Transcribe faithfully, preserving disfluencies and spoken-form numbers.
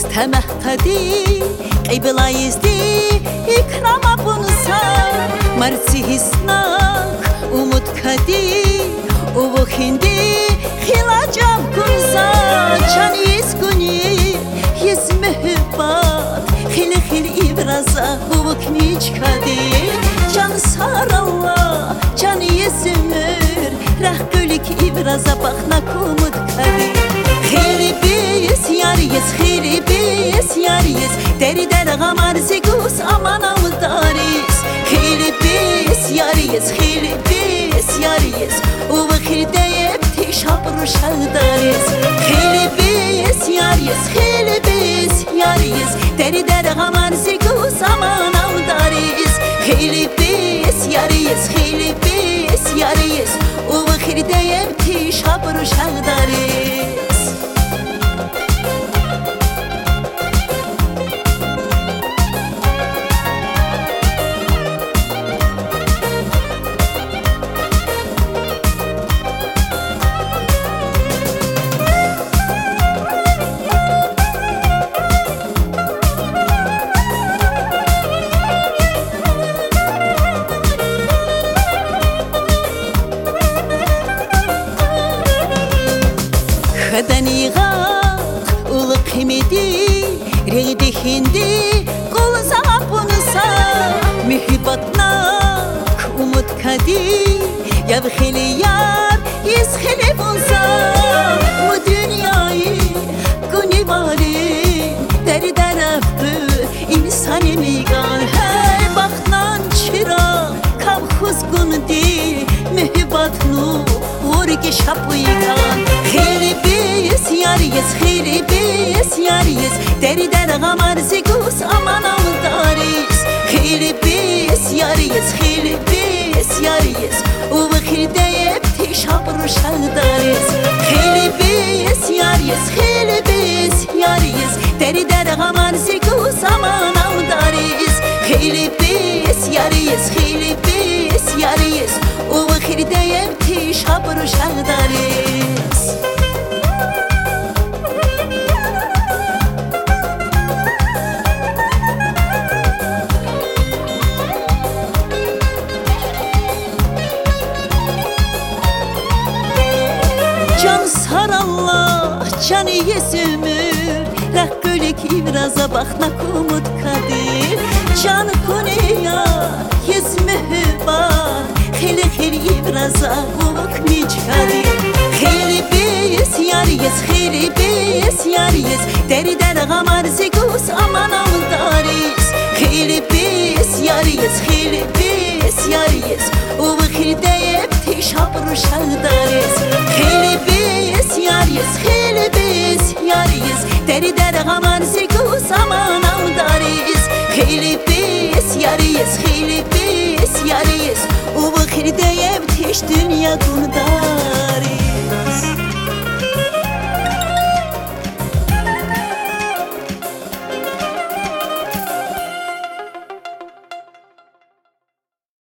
تمهدي قبل يزدي إكرام بنسا مرسي هسناك ومتكدي وبخندي خلاجب كنسا كان يسكني يسمهبات خيل خيل إبرازا وبكنيج كدي can sar Allah can yesmir rah gölük İbraza bakna kumut kadi khili bis yariyes khili bis yariyes deri der gamar zigus aman avdaris khili bis yariyes khili bis yariyes u bakhirde yebtiş habru şaldaris khili bis yariyes khili bis yariyes deri der gamar zigus aman avdaris khili bis yariyes khili bis yariyes u bakhirde yebtiş habru şaldaris خدني غاق والقيمدي ريدي هندي كل صعب ونسا محبتناك ومتكدي يا بخيلي يار يسخلي بنسا ودنياي كوني بالي دeri درفت إنسان نيغان هاي بختنان چرا كم خزگون دي محبتنو ورگي شپويگان خيلي bis yariyes khili bis yariyes deri der gamar zigus aman avdaris khili bis yariyes khili bis yariyes u bakhirde yebtiş habru şaldaris khili bis yariyes khili bis yariyes deri der gamar zigus aman avdaris khili bis yariyes khili bis yariyes u bakhirde yebtiş habru şaldaris can sar Allah can yesmir rah gölük İbraza bakna kumut kadir can koneya yesmehba khili khili İbraza ukniç kadir khili bis yariyes khili bis yariyes deri der gamar zigus aman avdaris khili bis yariyes khili bis yariyes u bakhirde yebtiş habru şaldaris khili bis yariyes khili bis yariyes deri der gamar zigus aman avdaris khili bis yariyes khili bis yariyes u bakhirde yebtiş dünya gunda